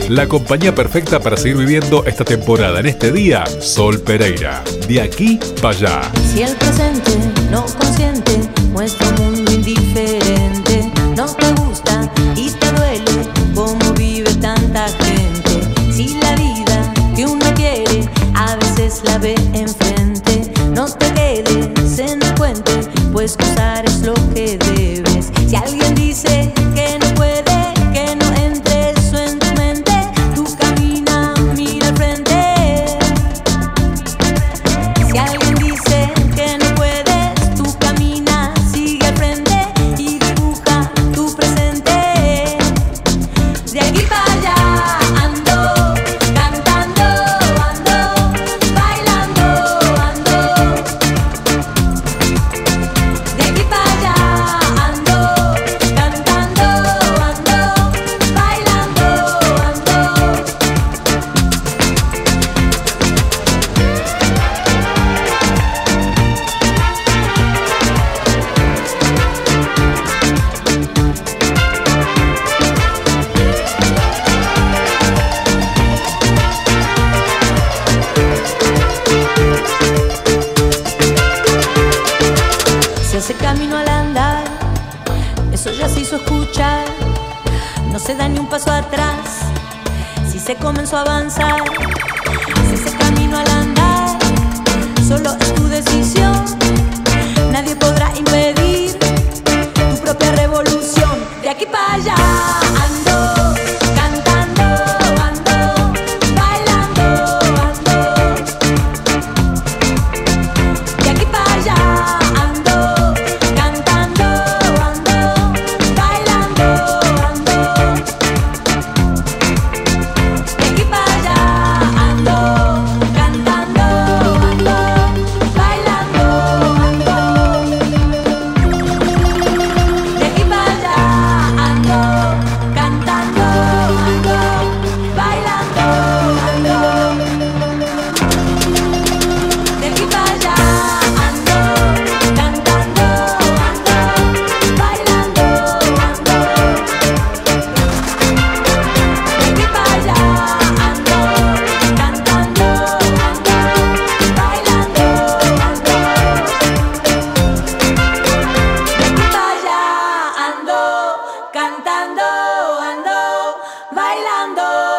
La compañía perfecta para seguir viviendo esta temporada. En este día, Sol Pereira. De aquí para allá. Si el presente no consiente muestra un mundo indiferente, no te gusta y te duele cómo vive tanta gente. Si la vida que uno quiere a veces la ve enfrente, no te quedes en el puente, pues cruzar es lo que debes. Si alguien dice que no puede, que no entre eso en tu mente, tú camina, mira al frente. Si alguien dice que no puedes, tú camina, sigue al frente y dibuja tu presente. De aquí para allá ando, cantando ando, bailando ando. De aquí para allá ando, cantando ando, bailando ando. Se hace camino al andar, eso ya se hizo escuchar. No se da ni un paso atrás, si se comenzó a avanzar. Se hace camino al andar, solo es tu decisión. Nadie podrá impedir tu propia revolución. De aquí para allá ando, cantando ando, bailando ando. De aquí para allá ando, cantando ando, bailando ando. De aquí para allá ando, cantando ando, bailando ando. De aquí para allá ando, cantando ando, bailando ando. De aquí para allá ando, cantando ando, bailando ando. De aquí para allá ando, cantando ando, bailando ando. De aquí para allá ando, cantando ando, bailando